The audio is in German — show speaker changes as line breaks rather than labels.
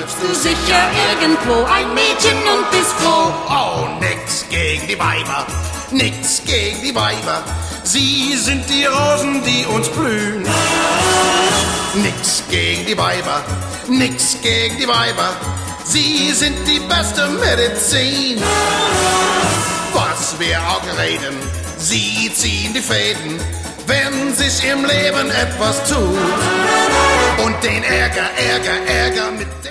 triffst du sicher irgendwo ein Mädchen und bist froh.
Oh, nix gegen die Weiber, nix gegen die Weiber. Sie sind die Rosen, die uns blühen. Nix gegen die Weiber, nix gegen die Weiber. Sie sind die beste Medizin. Was wir auch reden, sie ziehen die Fäden, wenn sich im Leben etwas tut. Und den Ärger mit